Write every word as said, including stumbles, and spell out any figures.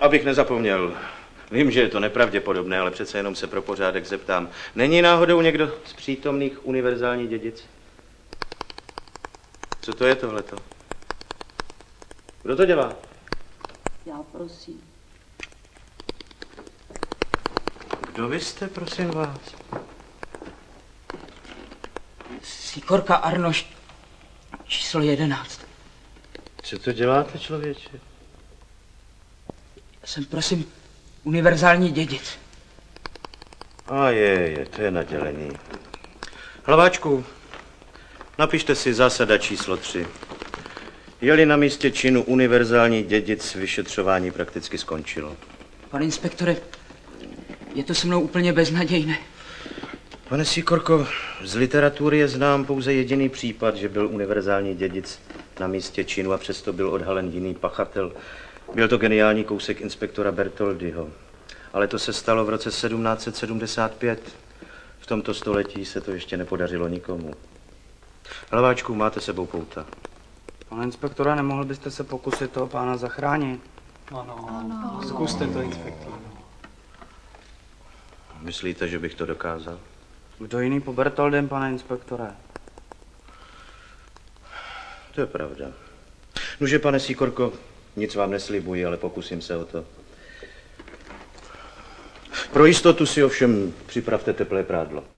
Abych nezapomněl, vím, že je to nepravděpodobné, ale přece jenom se pro pořádek zeptám. Není náhodou někdo z přítomných univerzální dědic? Co to je tohleto? Kdo to dělá? Já prosím. Kdo vy jste, prosím vás? Sikorka Arnošt, číslo jedenáct. Co to děláte, člověče? Já jsem, prosím, univerzální dědic. A je, je, to je nadělení. Hlaváčku, napište si zásada číslo tři. Je-li na místě činu univerzální dědic, vyšetřování prakticky skončilo. Pane inspektore, je to se mnou úplně beznadějné. Pane Sikorko, z literatury je znám pouze jediný případ, že byl univerzální dědic na místě činu a přesto byl odhalen jiný pachatel. Byl to geniální kousek inspektora Bertoldiho. Ale to se stalo v roce sedmnáct set sedmdesát pět. V tomto století se to ještě nepodařilo nikomu. Hlaváčku, máte sebou pouta. Pane inspektore, nemohl byste se pokusit toho pána zachránit? Ano, ano. Zkuste to, inspektore. Myslíte, že bych to dokázal? Kdo jiný po Bertoldem, pane inspektore? To je pravda. Nože, pane Sikorko, nic vám neslibuji, ale pokusím se o to. Pro jistotu si ovšem připravte teplé prádlo.